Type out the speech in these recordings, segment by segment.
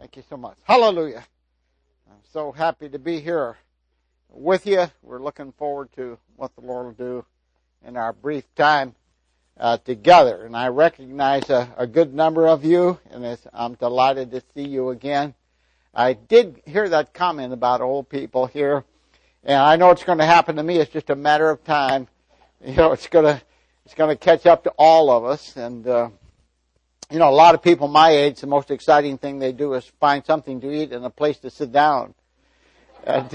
Thank you so much. Hallelujah. I'm so happy to be here with you. We're looking forward to what the Lord will do in our brief time together. And I recognize a good number of you, and I'm delighted to see you again. I did hear that comment about old people here, and I know it's going to happen to me. It's just a matter of time. You know, it's going to catch up to all of us. And you know, a lot of people my age, the most exciting thing they do is find something to eat and a place to sit down. And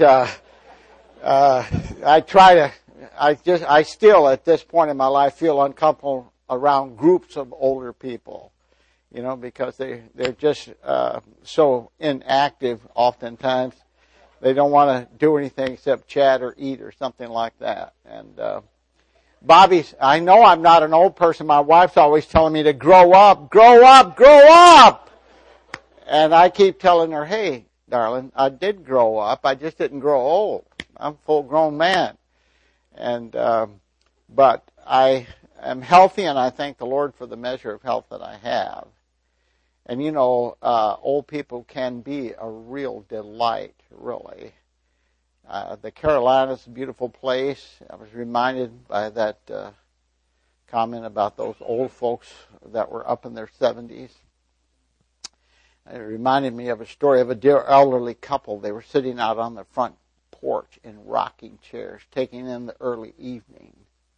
I still at this point in my life feel uncomfortable around groups of older people, you know, because they're just so inactive oftentimes. They don't want to do anything except chat or eat or something like that. And Bobby's, I know I'm not an old person. My wife's always telling me to grow up, grow up, grow up. And I keep telling her, hey, darling, I did grow up. I just didn't grow old. I'm a full-grown man. And but I am healthy, and I thank the Lord for the measure of health that I have. And you know, old people can be a real delight, really. The Carolinas is a beautiful place. I was reminded by that comment about those old folks that were up in their 70s. It reminded me of a story of a dear elderly couple. They were sitting out on the front porch in rocking chairs, taking in the early evening.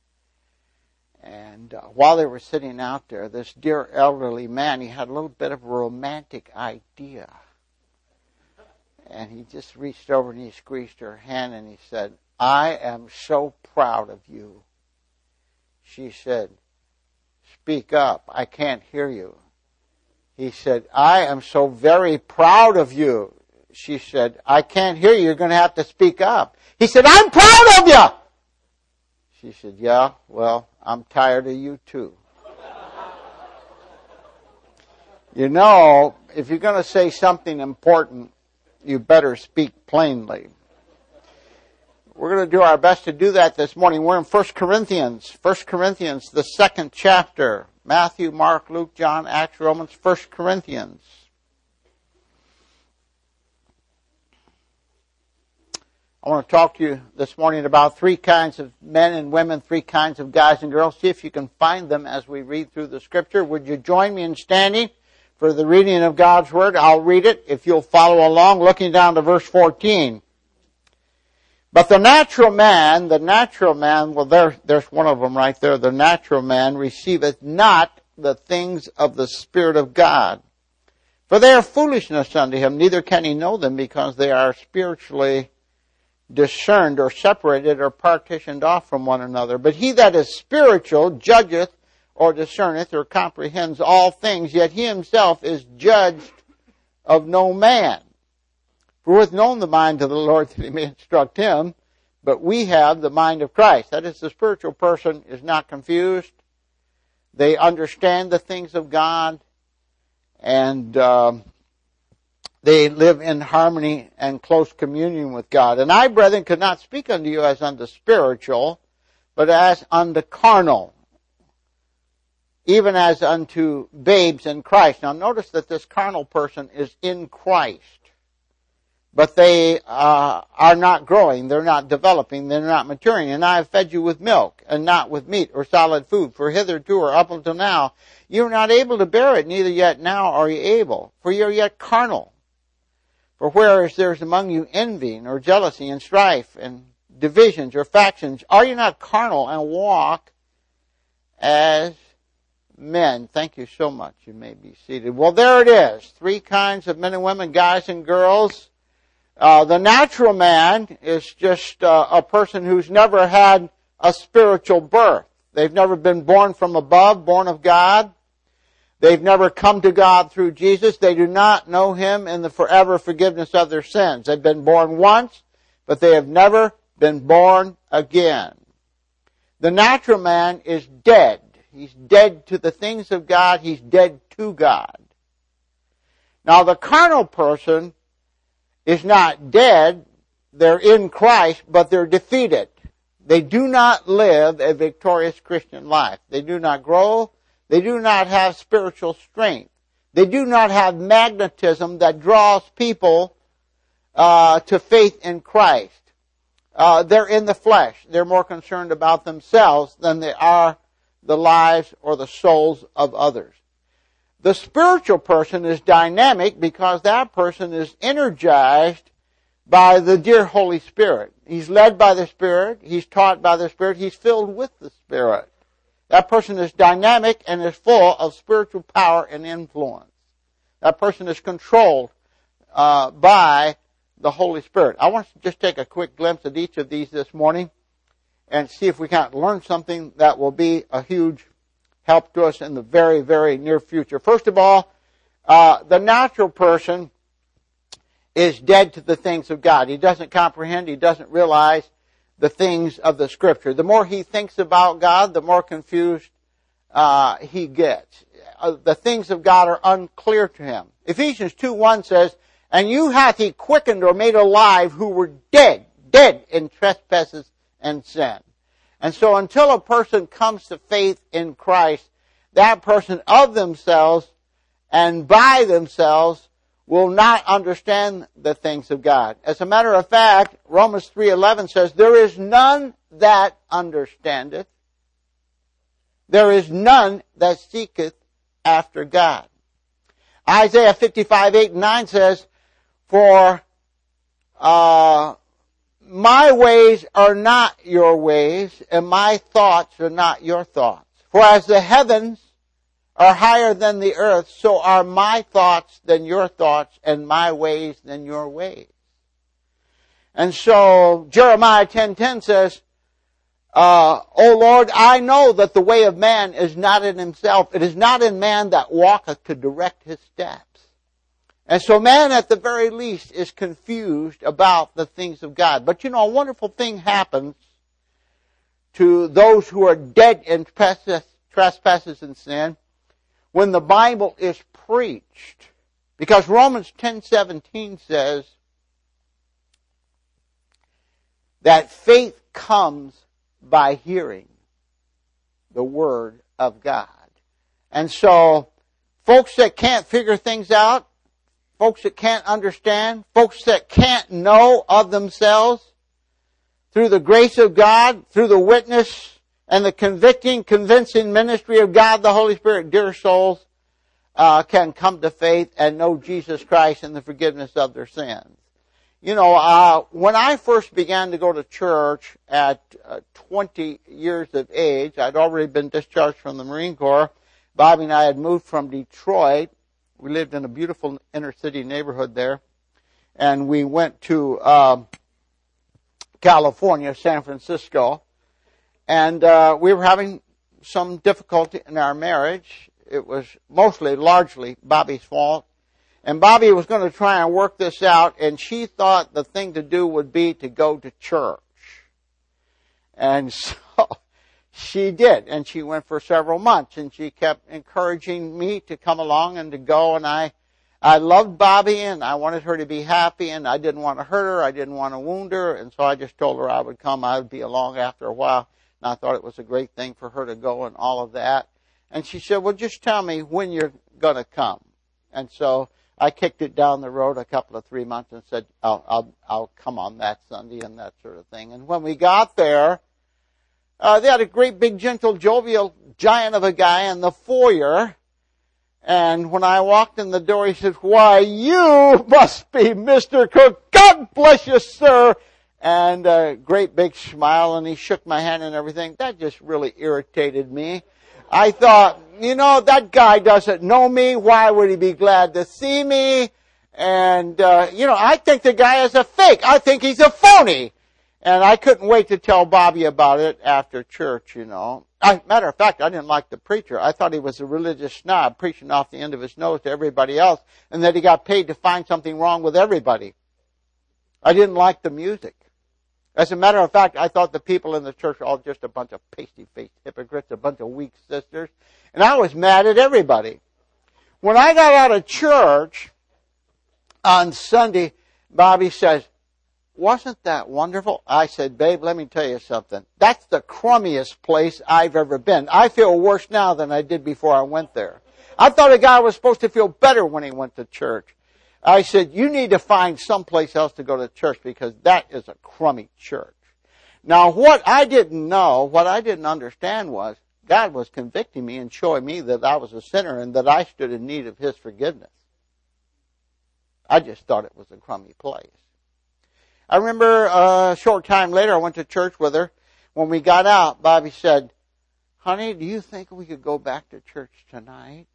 And while they were sitting out there, this dear elderly man, he had a little bit of a romantic idea. And he just reached over and he squeezed her hand and he said, I am so proud of you. She said, speak up, I can't hear you. He said, I am so very proud of you. She said, I can't hear you, you're going to have to speak up. He said, I'm proud of you. She said, yeah, well, I'm tired of you too. You know, if you're going to say something important, you better speak plainly. We're going to do our best to do that this morning. We're in 1 Corinthians, the second chapter. Matthew, Mark, Luke, John, Acts, Romans, 1 Corinthians. I want to talk to you this morning about three kinds of men and women, three kinds of guys and girls. See if you can find them as we read through the Scripture. Would you join me in standing for the reading of God's Word? I'll read it if you'll follow along, looking down to verse 14. But the natural man, well, there's one of them right there. The natural man receiveth not the things of the Spirit of God, for they are foolishness unto him, neither can he know them, because they are spiritually discerned or separated or partitioned off from one another. But he that is spiritual judgeth or discerneth or comprehends all things, yet he himself is judged of no man. For who hath known the mind of the Lord that he may instruct him? But we have the mind of Christ. That is, the spiritual person is not confused. They understand the things of God, and they live in harmony and close communion with God. And I, brethren, could not speak unto you as unto spiritual, but as unto carnal, even as unto babes in Christ. Now notice that this carnal person is in Christ, but they are not growing, they're not developing, they're not maturing. And I have fed you with milk, and not with meat or solid food. For hitherto or up until now, you are not able to bear it, neither yet now are you able, for you are yet carnal. For whereas there is among you envying or jealousy and strife and divisions or factions, are you not carnal and walk as men? Thank you so much. You may be seated. Well, there it is. Three kinds of men and women, guys and girls. The natural man is just a person who's never had a spiritual birth. They've never been born from above, born of God. They've never come to God through Jesus. They do not know Him in the forever forgiveness of their sins. They've been born once, but they have never been born again. The natural man is dead. He's dead to the things of God. He's dead to God. Now, the carnal person is not dead. They're in Christ, but they're defeated. They do not live a victorious Christian life. They do not grow. They do not have spiritual strength. They do not have magnetism that draws people to faith in Christ. They're in the flesh. They're more concerned about themselves than they are the lives or the souls of others. The spiritual person is dynamic because that person is energized by the dear Holy Spirit. He's led by the Spirit. He's taught by the Spirit. He's filled with the Spirit. That person is dynamic and is full of spiritual power and influence. That person is controlled by the Holy Spirit. I want to just take a quick glimpse at each of these this morning and see if we can't learn something that will be a huge help to us in the very, very near future. First of all, the natural person is dead to the things of God. He doesn't comprehend, he doesn't realize the things of the Scripture. The more he thinks about God, the more confused he gets. The things of God are unclear to him. Ephesians 2:1 says, "And you hath he quickened or made alive who were dead in trespasses and sin." And so until a person comes to faith in Christ, that person of themselves and by themselves will not understand the things of God. As a matter of fact, Romans 3:11 says, "There is none that understandeth. There is none that seeketh after God." Isaiah 55:8-9 says, "For my ways are not your ways, and my thoughts are not your thoughts. For as the heavens are higher than the earth, so are my thoughts than your thoughts, and my ways than your ways." And so Jeremiah 10:10 says, "O Lord, I know that the way of man is not in himself. It is not in man that walketh to direct his steps." And so man at the very least is confused about the things of God. But you know, a wonderful thing happens to those who are dead in trespasses and sin when the Bible is preached. Because Romans 10:17 says that faith comes by hearing the Word of God. And so folks that can't figure things out, folks that can't understand, folks that can't know of themselves, through the grace of God, through the witness and the convincing ministry of God, the Holy Spirit, dear souls, can come to faith and know Jesus Christ and the forgiveness of their sins. You know, when I first began to go to church at 20 years of age, I'd already been discharged from the Marine Corps. Bobby and I had moved from Detroit. We lived in a beautiful inner city neighborhood there. And we went to California, San Francisco. And we were having some difficulty in our marriage. It was largely Bobby's fault. And Bobby was going to try and work this out, and she thought the thing to do would be to go to church. And so she did, and she went for several months, and she kept encouraging me to come along and to go, and I loved Bobby, and I wanted her to be happy, and I didn't want to hurt her, I didn't want to wound her, and so I just told her I would come, I would be along after a while, and I thought it was a great thing for her to go and all of that. And she said, "Well, just tell me when you're going to come." And so I kicked it down the road a couple of 3 months and said, I'll come on that Sunday and that sort of thing. And when we got there, they had a great big gentle jovial giant of a guy in the foyer. And when I walked in the door, he said, "Why, you must be Mr. Cook. God bless you, sir." And a great big smile, and he shook my hand and everything. That just really irritated me. I thought, you know, that guy doesn't know me. Why would he be glad to see me? And, you know, I think the guy is a fake. I think he's a phony. And I couldn't wait to tell Bobby about it after church, you know. Matter of fact, I didn't like the preacher. I thought he was a religious snob preaching off the end of his nose to everybody else, and that he got paid to find something wrong with everybody. I didn't like the music. As a matter of fact, I thought the people in the church were all just a bunch of pasty-faced hypocrites, a bunch of weak sisters. And I was mad at everybody. When I got out of church on Sunday, Bobby says, "Wasn't that wonderful?" I said, "Babe, let me tell you something. That's the crummiest place I've ever been. I feel worse now than I did before I went there. I thought a guy was supposed to feel better when he went to church. I said, you need to find someplace else to go to church because that is a crummy church. Now, what I didn't know, what I didn't understand was God was convicting me and showing me that I was a sinner and that I stood in need of His forgiveness. I just thought it was a crummy place. I remember a short time later, I went to church with her. When we got out, Bobby said, honey, do you think we could go back to church tonight?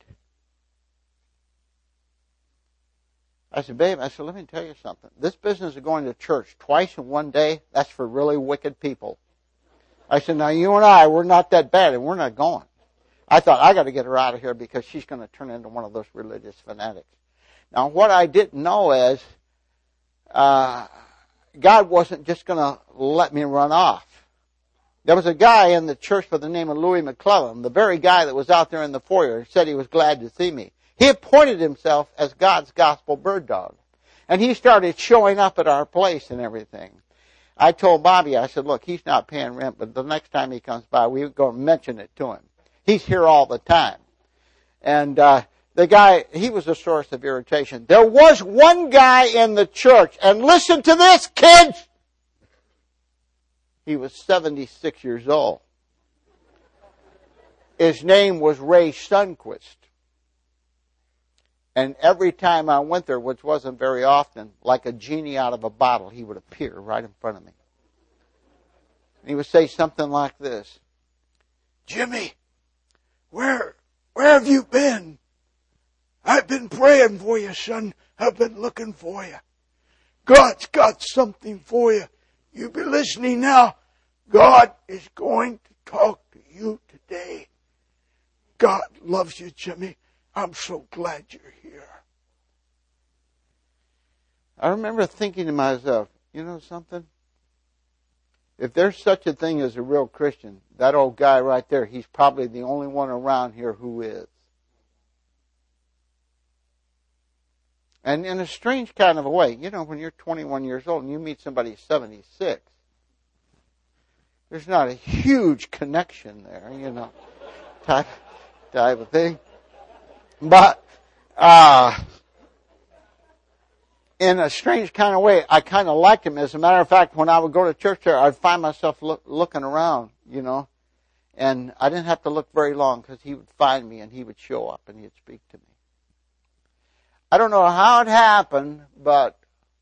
I said, babe, let me tell you something. This business of going to church twice in one day, that's for really wicked people. I said, now you and I, we're not that bad and we're not going. I thought, I got to get her out of here because she's going to turn into one of those religious fanatics. Now what I didn't know is, God wasn't just going to let me run off. There was a guy in the church by the name of Louis McClellan, the very guy that was out there in the foyer, said he was glad to see me. He appointed himself as God's gospel bird dog. And he started showing up at our place and everything. I told Bobby, I said, look, he's not paying rent, but the next time he comes by, we're going to mention it to him. He's here all the time. And the guy, he was a source of irritation. There was one guy in the church, and listen to this, kids! He was 76 years old. His name was Ray Sundquist. And every time I went there, which wasn't very often, like a genie out of a bottle, he would appear right in front of me. And he would say something like this, Jimmy, where have you been? I've been praying for you, son. I've been looking for you. God's got something for you. You be listening now. God is going to talk to you today. God loves you, Jimmy. I'm so glad you're here. I remember thinking to myself, you know something? If there's such a thing as a real Christian, that old guy right there, he's probably the only one around here who is. And in a strange kind of a way, you know, when you're 21 years old and you meet somebody 76, there's not a huge connection there, you know, type of thing. But in a strange kind of way, I kind of liked him. As a matter of fact, when I would go to church there, I'd find myself looking around, you know, and I didn't have to look very long because he would find me and he would show up and he'd speak to me. I don't know how it happened, but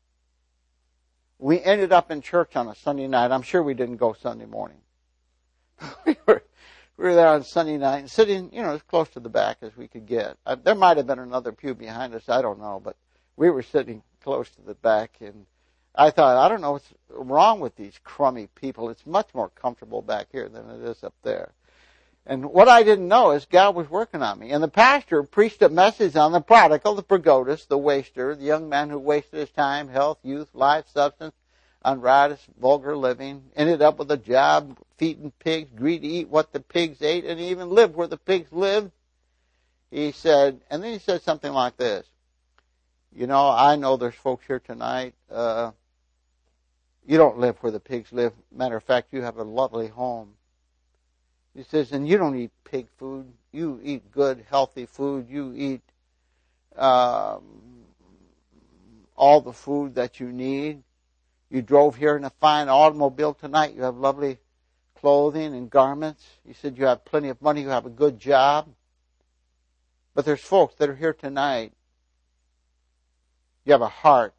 we ended up in church on a Sunday night. I'm sure we didn't go Sunday morning. We were there on Sunday night and sitting, you know, as close to the back as we could get. There might have been another pew behind us, I don't know, but we were sitting close to the back, and I thought, I don't know what's wrong with these crummy people. It's much more comfortable back here than it is up there. And what I didn't know is God was working on me. And the pastor preached a message on the prodigal, the pagodist, the waster, the young man who wasted his time, health, youth, life, substance, on riotous, vulgar living, ended up with a job feeding pigs, agreed to eat what the pigs ate, and even lived where the pigs lived. He said, and then he said something like this. You know, I know there's folks here tonight. You don't live where the pigs live. Matter of fact, you have a lovely home. He says, and you don't eat pig food. You eat good, healthy food. You eat all the food that you need. You drove here in a fine automobile tonight. You have lovely clothing and garments. He said you have plenty of money. You have a good job. But there's folks that are here tonight. You have a heart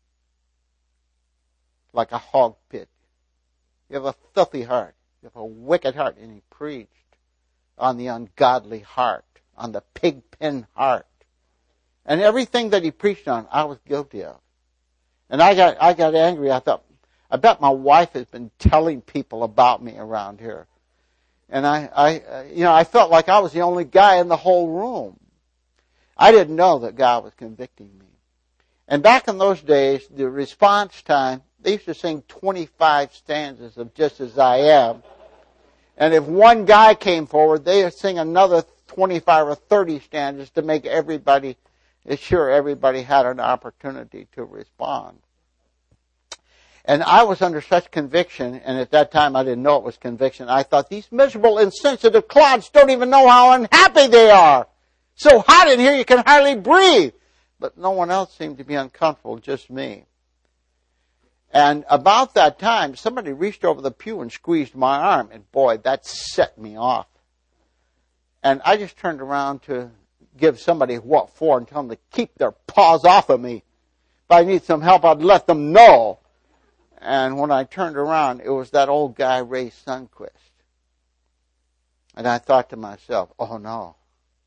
like a hog pit. You have a filthy heart. You have a wicked heart. And he preached on the ungodly heart, on the pig pen heart. And everything that he preached on, I was guilty of. And I got angry. I thought, I bet my wife has been telling people about me around here. And I felt like I was the only guy in the whole room. I didn't know that God was convicting me. And back in those days, the response time, they used to sing 25 stanzas of Just As I Am. And if one guy came forward, they would sing another 25 or 30 stanzas to make sure everybody had an opportunity to respond. And I was under such conviction, and at that time I didn't know it was conviction. I thought, these miserable, insensitive clods don't even know how unhappy they are. So hot in here you can hardly breathe. But no one else seemed to be uncomfortable, just me. And about that time, somebody reached over the pew and squeezed my arm. And boy, that set me off. And I just turned around to give somebody what for and tell them to keep their paws off of me. If I need some help, I'd let them know. And when I turned around, it was that old guy, Ray Sunquist. And I thought to myself, oh no,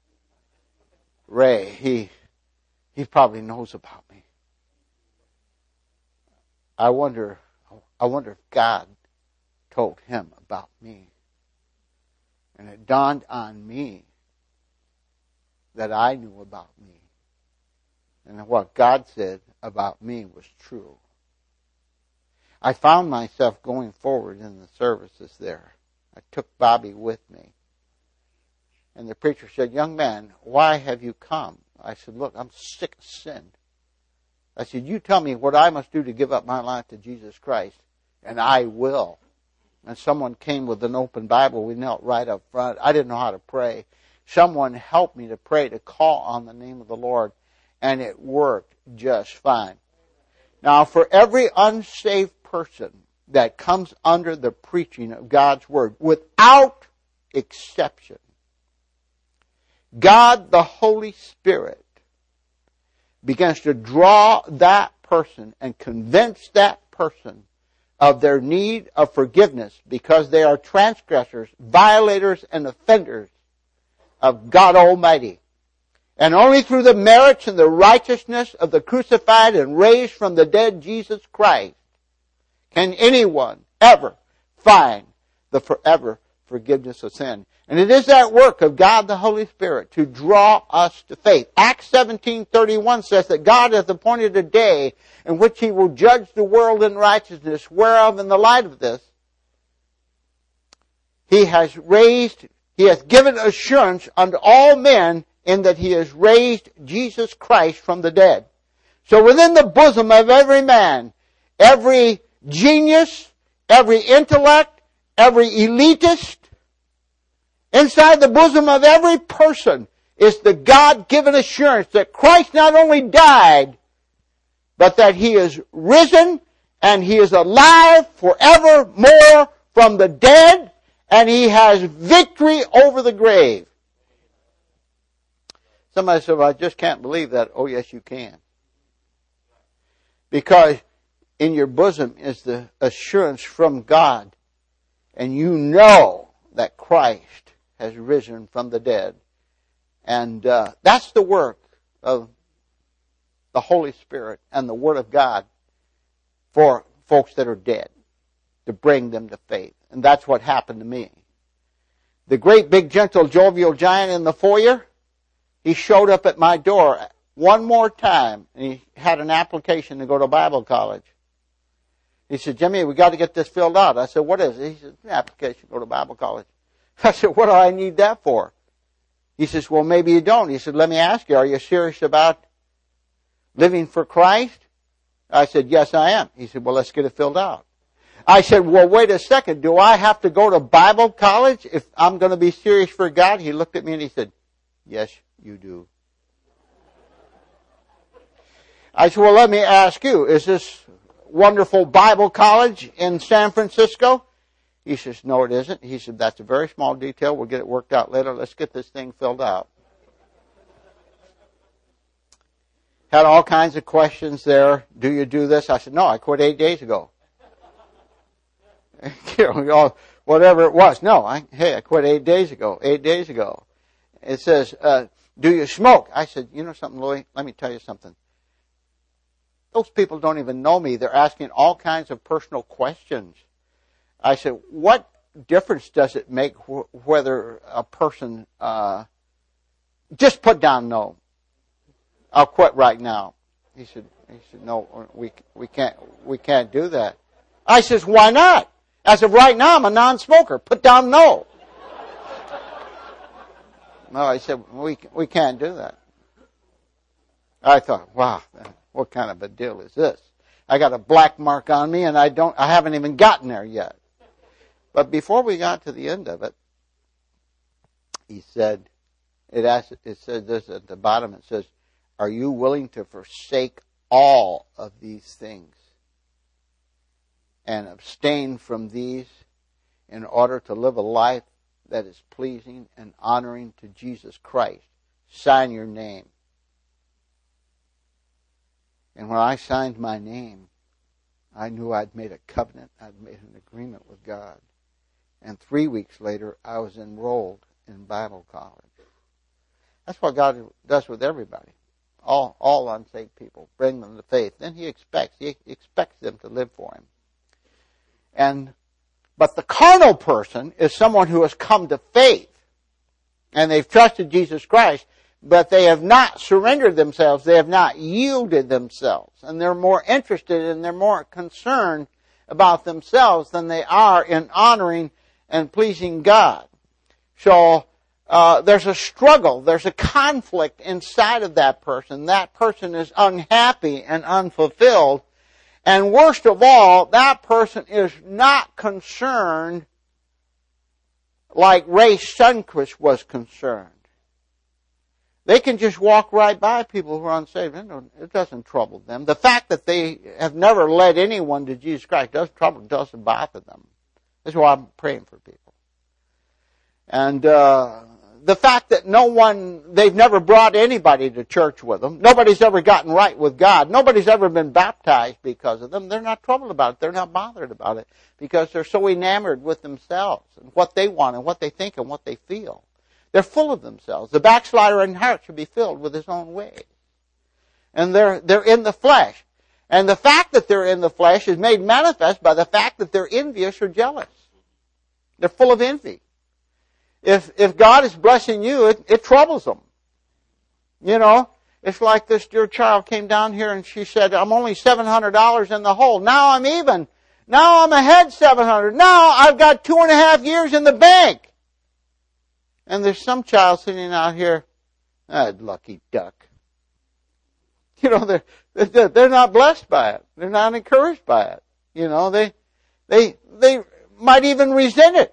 Ray, he probably knows about me. I wonder if God told him about me. And it dawned on me that I knew about me. And what God said about me was true. I found myself going forward in the services there. I took Bobby with me. And the preacher said, young man, why have you come? I said, look, I'm sick of sin. I said, you tell me what I must do to give up my life to Jesus Christ, and I will. And someone came with an open Bible. We knelt right up front. I didn't know how to pray. Someone helped me to pray, to call on the name of the Lord, and it worked just fine. Now, for every unsaved person that comes under the preaching of God's Word, without exception, God, the Holy Spirit, begins to draw that person and convince that person of their need of forgiveness because they are transgressors, violators, and offenders of God Almighty. And only through the merits and the righteousness of the crucified and raised from the dead Jesus Christ can anyone ever find the forever forgiveness of sin. And it is that work of God the Holy Spirit to draw us to faith. Acts 17:31 says that God hath appointed a day in which He will judge the world in righteousness, whereof in the light of this He hath given assurance unto all men in that He has raised Jesus Christ from the dead. So within the bosom of every man, every genius, every intellect, every elitist, inside the bosom of every person is the God-given assurance that Christ not only died, but that He is risen and He is alive forevermore from the dead, and He has victory over the grave. Somebody said, well, I just can't believe that. Oh, yes, you can. Because in your bosom is the assurance from God, and you know that Christ has risen from the dead. And that's the work of the Holy Spirit and the Word of God for folks that are dead, to bring them to faith. And that's what happened to me. The great, big, gentle, jovial giant in the foyer, he showed up at my door one more time, and he had an application to go to Bible college. He said, Jimmy, we got to get this filled out. I said, what is it? He said, an application to go to Bible college. I said, what do I need that for? He says, well, maybe you don't. He said, let me ask you, are you serious about living for Christ? I said, yes, I am. He said, well, let's get it filled out. I said, well, wait a second. Do I have to go to Bible college if I'm going to be serious for God? He looked at me and he said, yes, you do. I said, well, let me ask you, is this wonderful Bible college in San Francisco? He says, no, it isn't. He said, that's a very small detail. We'll get it worked out later. Let's get this thing filled out. Had all kinds of questions there. Do you do this? I said, no, I quit 8 days ago. Whatever it was. No, I quit 8 days ago. 8 days ago. It says, do you smoke? I said, you know something, Louis? Let me tell you something. Those people don't even know me. They're asking all kinds of personal questions. I said, what difference does it make whether a person, just put down no. I'll quit right now. He said, no, we can't do that. I says, why not? I said, right now I'm a non-smoker. Put down no. No, he said, we can't do that. I thought, wow, what kind of a deal is this? I got a black mark on me and I haven't even gotten there yet. But before we got to the end of it, he said, It says this at the bottom. It says, are you willing to forsake all of these things and abstain from these in order to live a life that is pleasing and honoring to Jesus Christ? Sign your name. And when I signed my name, I knew I'd made a covenant. I'd made an agreement with God. And 3 weeks later, I was enrolled in Bible college. That's what God does with everybody. All unsaved people. Bring them to faith. Then He expects them to live for Him. But the carnal person is someone who has come to faith. And they've trusted Jesus Christ, but they have not surrendered themselves. They have not yielded themselves. And they're more interested and they're more concerned about themselves than they are in honoring and pleasing God. So there's a struggle. There's a conflict inside of that person. That person is unhappy and unfulfilled. And worst of all, that person is not concerned like Ray Sundquist was concerned. They can just walk right by people who are unsaved. It doesn't trouble them. The fact that they have never led anyone to Jesus Christ doesn't bother them. That's why I'm praying for people. And the fact that they've never brought anybody to church with them. Nobody's ever gotten right with God. Nobody's ever been baptized because of them. They're not troubled about it. They're not bothered about it because they're so enamored with themselves and what they want and what they think and what they feel. They're full of themselves. The backslider in heart should be filled with his own ways. And they're in the flesh. And the fact that they're in the flesh is made manifest by the fact that they're envious or jealous. They're full of envy. If God is blessing you, it troubles them. You know, it's like this dear child came down here and she said, I'm only $700 in the hole. Now I'm even. Now I'm ahead $700. Now I've got 2.5 years in the bank. And there's some child sitting out here, lucky duck. You know, they're not blessed by it. They're not encouraged by it. You know, they might even resent it.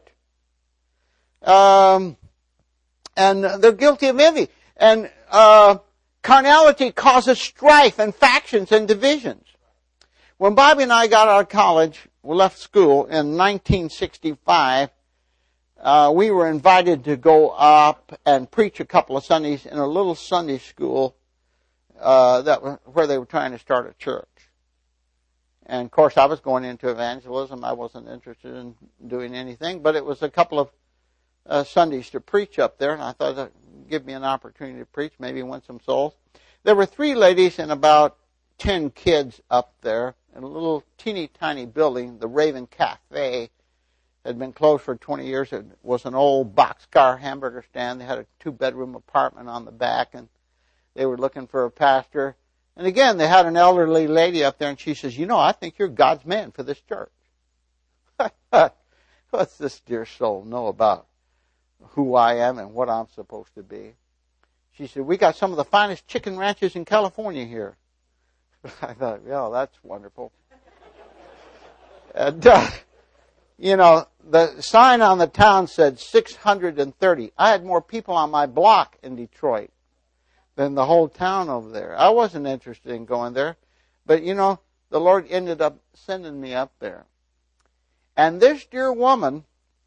And they're guilty of envy. And carnality causes strife and factions and divisions. When Bobby and I got out of college, we left school in 1965, we were invited to go up and preach a couple of Sundays in a little Sunday school where they were trying to start a church. And of course, I was going into evangelism. I wasn't interested in doing anything, but it was a couple of Sundays to preach up there, and I thought that would give me an opportunity to preach, maybe win some souls. There were 3 ladies and about 10 kids up there in a little teeny tiny building, the Raven Cafe. Had been closed for 20 years. It was an old boxcar hamburger stand. They had a 2-bedroom apartment on the back, and they were looking for a pastor. And again, they had an elderly lady up there, and she says, you know, I think you're God's man for this church. What's this dear soul know about who I am and what I'm supposed to be? She said, we got some of the finest chicken ranches in California here. I thought, yeah, that's wonderful. And, you know, the sign on the town said 630. I had more people on my block in Detroit than the whole town over there. I wasn't interested in going there. But, you know, the Lord ended up sending me up there. And this dear woman,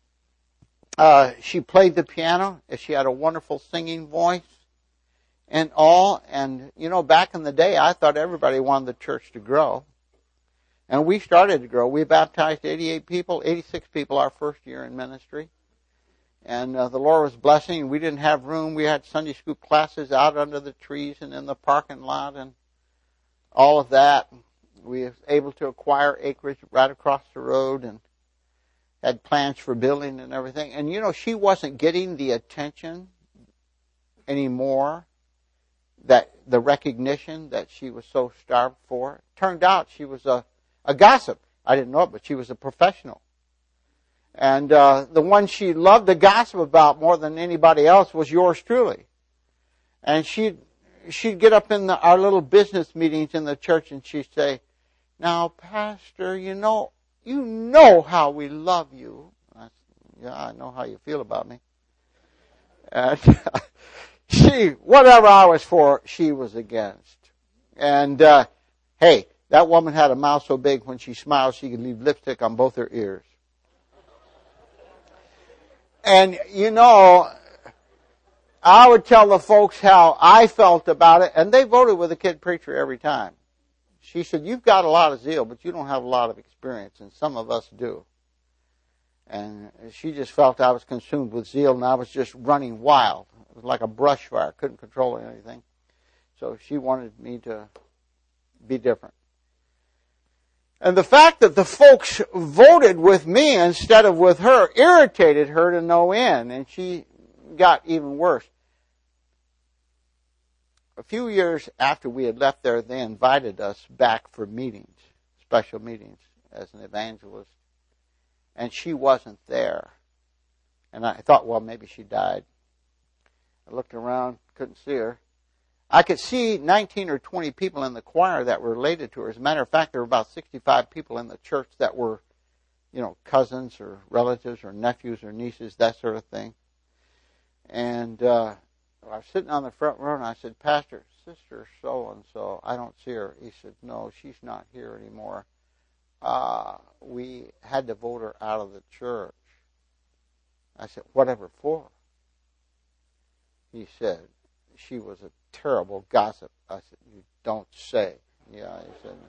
she played the piano. She had a wonderful singing voice and all. And, you know, back in the day, I thought everybody wanted the church to grow. And we started to grow. We baptized 88 people, 86 people our first year in ministry. And the Lord was blessing. We didn't have room. We had Sunday school classes out under the trees and in the parking lot and all of that. We were able to acquire acreage right across the road and had plans for building and everything. And, you know, she wasn't getting the attention anymore, that the recognition that she was so starved for. Turned out she was a gossip. I didn't know it, but she was a professional. And the one she loved to gossip about more than anybody else was yours truly. And she'd get up in our little business meetings in the church and she'd say, now, Pastor, you know how we love you. I said, yeah, I know how you feel about me. And Whatever I was for, she was against. And, hey, that woman had a mouth so big when she smiled she could leave lipstick on both her ears. And, I would tell the folks how I felt about it, and they voted with the kid preacher every time. She said, you've got a lot of zeal, but you don't have a lot of experience, and some of us do. And she just felt I was consumed with zeal, and I was just running wild. It was like a brush fire. Couldn't control anything. So she wanted me to be different. And the fact that the folks voted with me instead of with her irritated her to no end, and she got even worse. A few years after we had left there, they invited us back for meetings, special meetings, as an evangelist. And she wasn't there. And I thought, well, maybe she died. I looked around, couldn't see her. I could see 19 or 20 people in the choir that were related to her. As a matter of fact, there were about 65 people in the church that were, cousins or relatives or nephews or nieces, that sort of thing. And I was sitting on the front row, and I said, Pastor, Sister so-and-so, I don't see her. He said, no, she's not here anymore. We had to vote her out of the church. I said, whatever for? He said, she was a terrible gossip. I said, you don't say. Yeah, he said.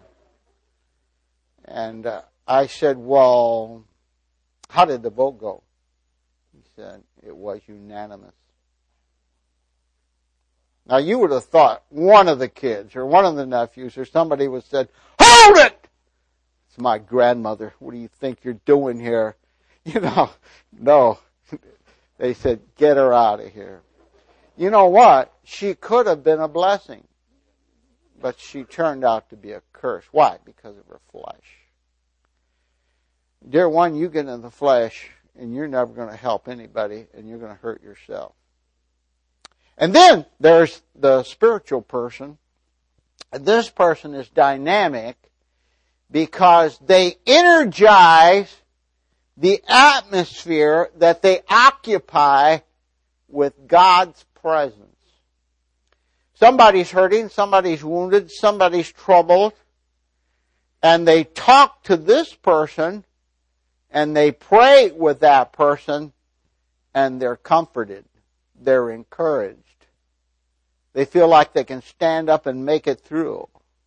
And I said, well, how did the vote go? He said, it was unanimous. Now, you would have thought one of the kids or one of the nephews or somebody would have said, hold it! It's my grandmother. What do you think you're doing here? No. They said, get her out of here. You know what? She could have been a blessing, but she turned out to be a curse. Why? Because of her flesh. Dear one, you get in the flesh, and you're never going to help anybody, and you're going to hurt yourself. And then there's the spiritual person. This person is dynamic because they energize the atmosphere that they occupy with God's presence. Somebody's hurting, somebody's wounded, somebody's troubled, and they talk to this person, and they pray with that person, and they're comforted. They're encouraged. They feel like they can stand up and make it through.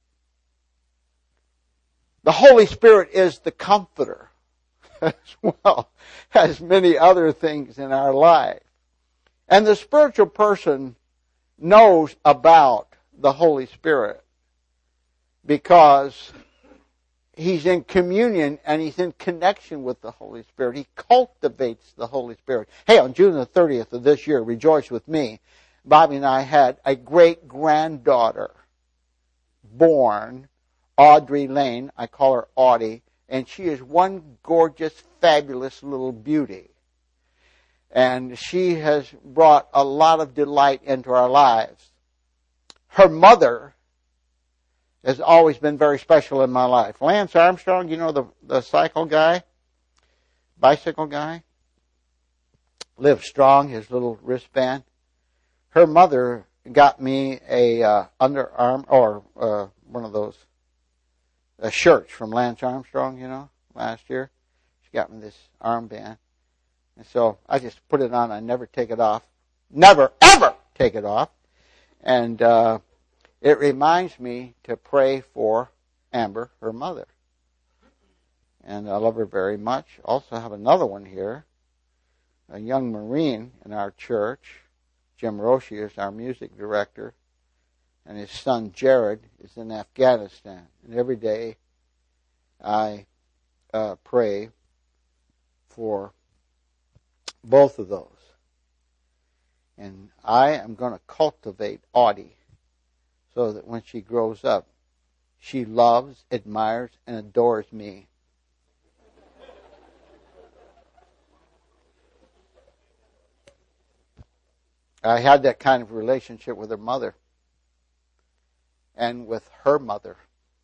The Holy Spirit is the comforter, as well as many other things in our life. And the spiritual person knows about the Holy Spirit because he's in communion and he's in connection with the Holy Spirit. He cultivates the Holy Spirit. Hey, on June the 30th of this year, rejoice with me. Bobby and I had a great-granddaughter born, Audrey Lane. I call her Audie. And she is one gorgeous, fabulous little beauty. And she has brought a lot of delight into our lives. Her mother has always been very special in my life. Lance Armstrong, the bicycle guy, lives strong, his little wristband. Her mother got me a underarm, or one of those shirts from Lance Armstrong, last year. She got me this armband. And so I just put it on. I never take it off. Never, ever take it off. And it reminds me to pray for Amber, her mother. And I love her very much. Also have another one here, a young Marine in our church. Jim Roshi is our music director. And his son Jared is in Afghanistan. And every day I pray for both of those. And I am going to cultivate Audie so that when she grows up, she loves, admires, and adores me. I had that kind of relationship with her mother and with her mother.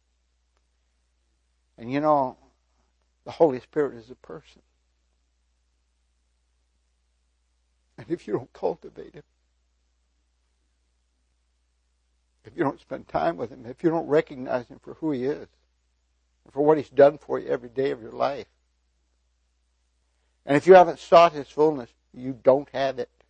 And the Holy Spirit is a person. And if you don't cultivate Him, if you don't spend time with Him, if you don't recognize Him for who He is, and for what He's done for you every day of your life. And if you haven't sought His fullness, you don't have it.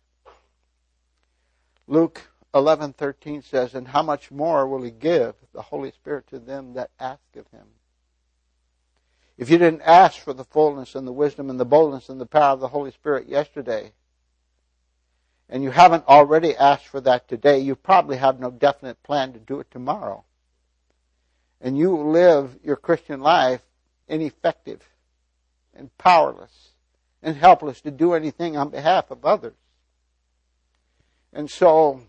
Luke 11:13 says, and how much more will He give the Holy Spirit to them that ask of Him? If you didn't ask for the fullness and the wisdom and the boldness and the power of the Holy Spirit yesterday, and you haven't already asked for that today, you probably have no definite plan to do it tomorrow. And you will live your Christian life ineffective and powerless and helpless to do anything on behalf of others. And so,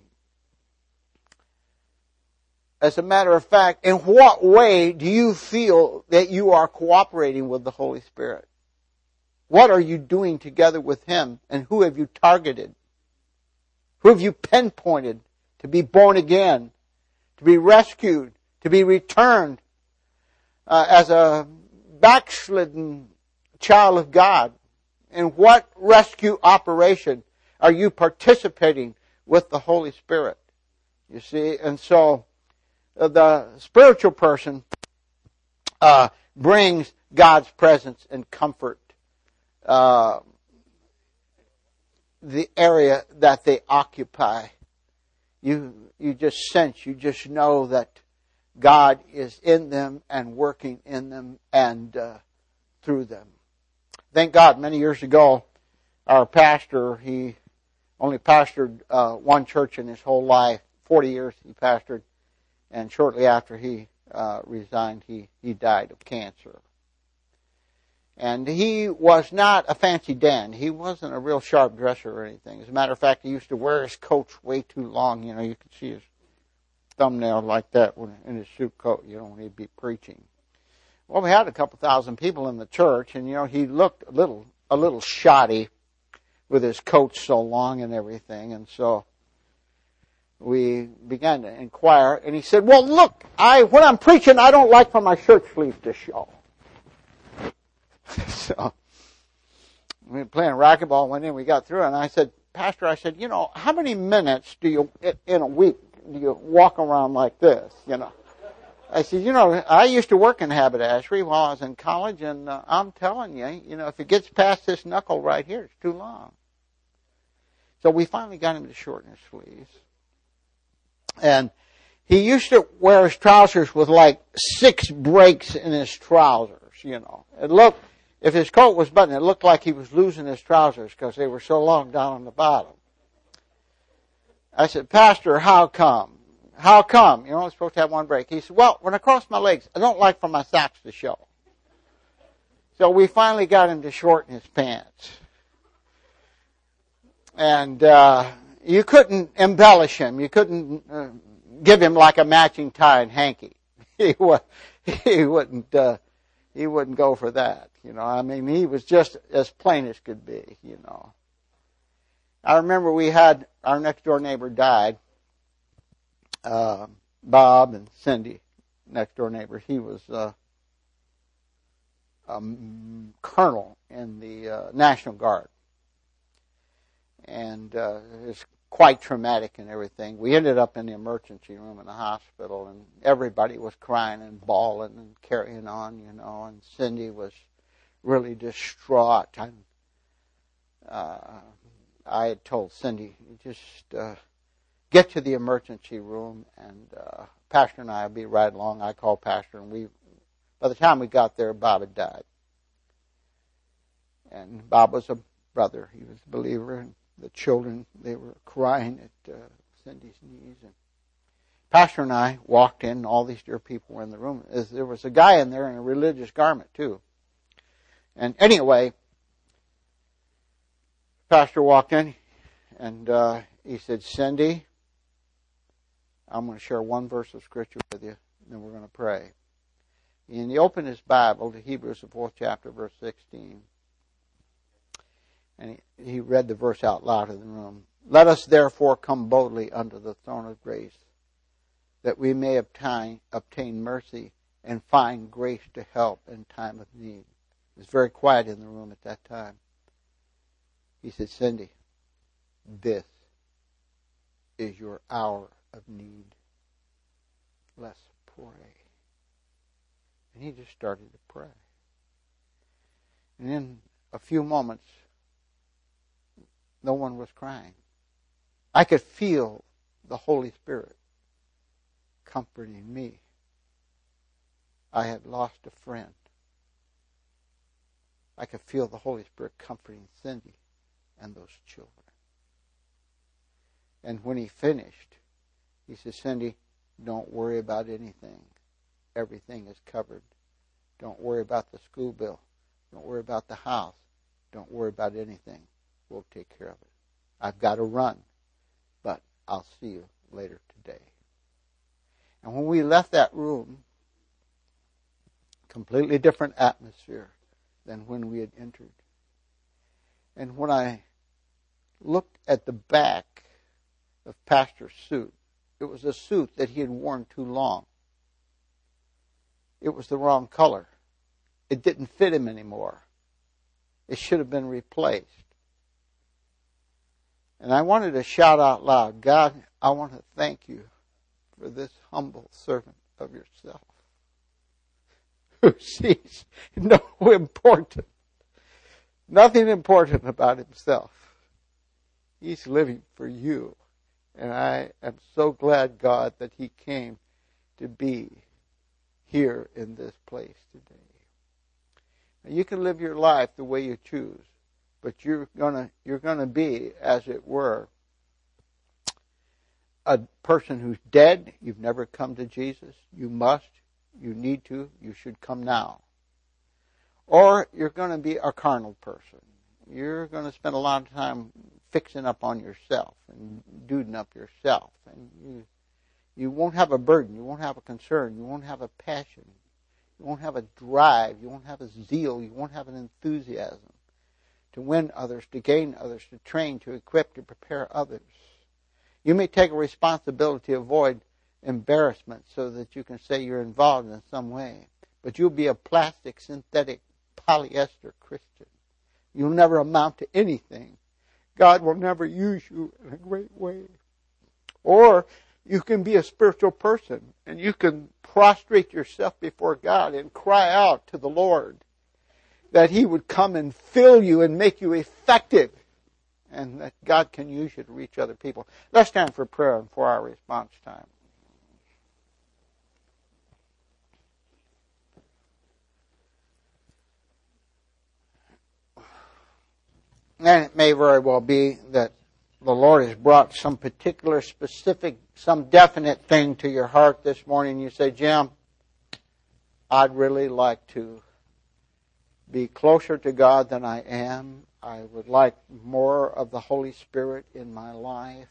as a matter of fact, in what way do you feel that you are cooperating with the Holy Spirit? What are you doing together with Him, and who have you targeted? Who have you pinpointed to be born again, to be rescued, to be returned as a backslidden child of God? In what rescue operation are you participating with the Holy Spirit? You see, and so the spiritual person brings God's presence and comfort the area that they occupy. You just sense, you just know that God is in them and working in them and through them. Thank God, many years ago, our pastor, he only pastored one church in his whole life. 40 years he pastored, and shortly after he resigned, he died of cancer. And he was not a fancy Dan. He wasn't a real sharp dresser or anything. As a matter of fact, he used to wear his coats way too long. You know, you could see his thumbnail like that in his suit coat, you know, when he'd be preaching. Well, we had a couple thousand people in the church, and, you know, he looked a little shoddy with his coat so long and everything. And so we began to inquire, and he said, well, look, when I'm preaching, I don't like for my shirt sleeves to show. So we were playing racquetball one day, we got through, and I said, Pastor, you know, how many minutes do you, in a week, do you walk around like this, you know? I said, you know, I used to work in haberdashery while I was in college, and I'm telling you, you know, if it gets past this knuckle right here, it's too long. So we finally got him to shorten his sleeves. And he used to wear his trousers with like 6 breaks in his trousers, you know. If his coat was buttoned, it looked like he was losing his trousers because they were so long down on the bottom. I said, Pastor, how come? How come? You're only supposed to have one break. He said, well, when I cross my legs, I don't like for my socks to show. So we finally got him to shorten his pants. And you couldn't embellish him. You couldn't give him like a matching tie and hanky. He wouldn't go for that. You know, I mean, he was just as plain as could be, you know. I remember we had our next door neighbor died. Bob and Cindy, next door neighbors. He was a colonel in the National Guard. And it was quite traumatic and everything. We ended up in the emergency room in the hospital, and everybody was crying and bawling and carrying on, you know, and Cindy was really distraught. And I had told Cindy, just get to the emergency room, and Pastor and I will be right along. I called Pastor, and by the time we got there, Bob had died. And Bob was a brother. He was a believer, and the children, they were crying at Cindy's knees. And Pastor and I walked in, and all these dear people were in the room. There was a guy in there in a religious garment, too. And anyway, Pastor walked in, and he said, Cindy, I'm going to share one verse of Scripture with you, and then we're going to pray. And he opened his Bible to Hebrews, the 4th chapter, verse 16. And he read the verse out loud in the room. Let us therefore come boldly unto the throne of grace, that we may obtain mercy and find grace to help in time of need. It was very quiet in the room at that time. He said, Cindy, this is your hour of need. let's pray. And he just started to pray. And in a few moments, no one was crying. I could feel the Holy Spirit comforting me. I had lost a friend. I could feel the Holy Spirit comforting Cindy and those children. And when he finished, he said, Cindy, don't worry about anything. Everything is covered. Don't worry about the school bill. Don't worry about the house. Don't worry about anything. We'll take care of it. I've got to run, but I'll see you later today. And when we left that room, completely different atmosphere than when we had entered. And when I looked at the back of Pastor's suit, it was a suit that he had worn too long. It was the wrong color. It didn't fit him anymore. It should have been replaced. And I wanted to shout out loud, God, I want to thank you for this humble servant of yourself who sees nothing important about himself. He's living for you. And I am so glad, God, that he came to be here in this place today. Now, you can live your life the way you choose, but you're gonna be, as it were, a person who's dead. You've never come to Jesus. You must. You need to. You should come now. Or you're going to be a carnal person. You're going to spend a lot of time fixing up on yourself and duding up yourself. And you won't have a burden. You won't have a concern. You won't have a passion. You won't have a drive. You won't have a zeal. You won't have an enthusiasm to win others, to gain others, to train, to equip, to prepare others. You may take a responsibility to avoid embarrassment so that you can say you're involved in some way. But you'll be a plastic, synthetic, polyester Christian. You'll never amount to anything. God will never use you in a great way. Or you can be a spiritual person and you can prostrate yourself before God and cry out to the Lord that he would come and fill you and make you effective, and that God can use you to reach other people. Let's stand for prayer and for our response time. And it may very well be that the Lord has brought some particular, specific, some definite thing to your heart this morning. You say, Jim, I'd really like to be closer to God than I am. I would like more of the Holy Spirit in my life.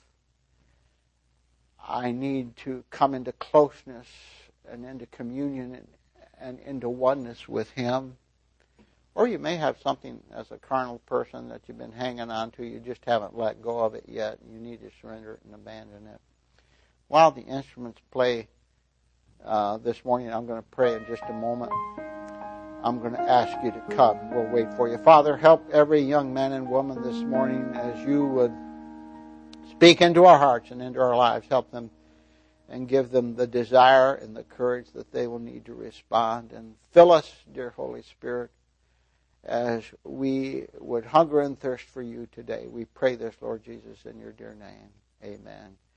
I need to come into closeness and into communion and into oneness with Him. Or you may have something as a carnal person that you've been hanging on to. You just haven't let go of it yet. You need to surrender it and abandon it. While the instruments play this morning, I'm going to pray in just a moment. I'm going to ask you to come. We'll wait for you. Father, help every young man and woman this morning as you would speak into our hearts and into our lives. Help them and give them the desire and the courage that they will need to respond. And fill us, dear Holy Spirit, as we would hunger and thirst for you today. We pray this, Lord Jesus, in your dear name. Amen.